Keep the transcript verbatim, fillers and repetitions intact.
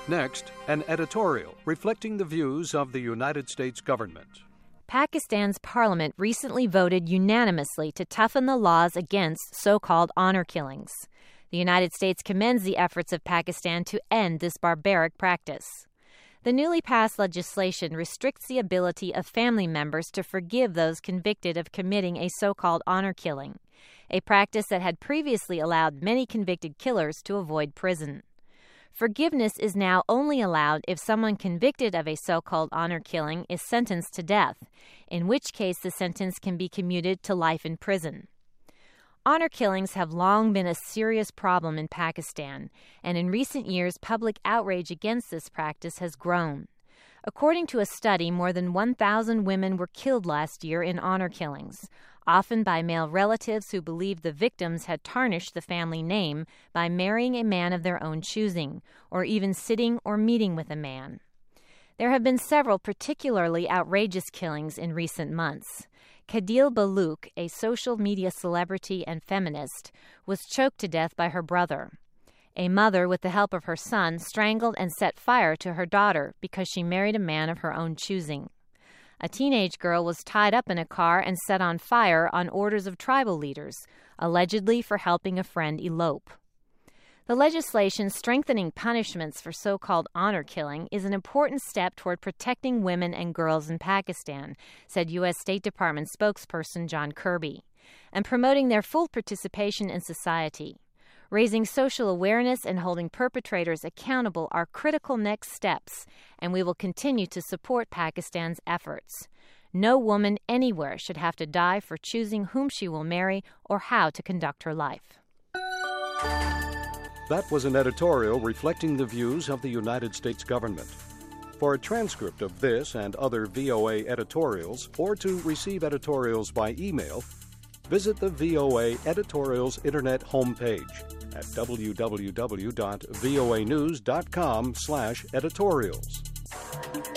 Next, an editorial reflecting the views of the United States government. Pakistan's parliament recently voted unanimously to toughen the laws against so-called honor killings. The United States commends the efforts of Pakistan to end this barbaric practice. The newly passed legislation restricts the ability of family members to forgive those convicted of committing a so-called honor killing, a practice that had previously allowed many convicted killers to avoid prison. Forgiveness is now only allowed if someone convicted of a so-called honor killing is sentenced to death, in which case the sentence can be commuted to life in prison. Honor killings have long been a serious problem in Pakistan, and in recent years public outrage against this practice has grown. According to a study, more than one thousand women were killed last year in honor killings, often by male relatives who believed the victims had tarnished the family name by marrying a man of their own choosing, or even sitting or meeting with a man. There have been several particularly outrageous killings in recent months. Kadil Baluk, a social media celebrity and feminist, was choked to death by her brother. A mother, with the help of her son, strangled and set fire to her daughter because she married a man of her own choosing. A teenage girl was tied up in a car and set on fire on orders of tribal leaders, allegedly for helping a friend elope. The legislation strengthening punishments for so-called honor killing is an important step toward protecting women and girls in Pakistan, said U S State Department spokesperson John Kirby, and promoting their full participation in society. Raising social awareness and holding perpetrators accountable are critical next steps, and we will continue to support Pakistan's efforts. No woman anywhere should have to die for choosing whom she will marry or how to conduct her life. That was an editorial reflecting the views of the United States government. For a transcript of this and other V O A editorials, or to receive editorials by email, visit the V O A Editorials Internet homepage at w w w dot voa news dot com slash editorials.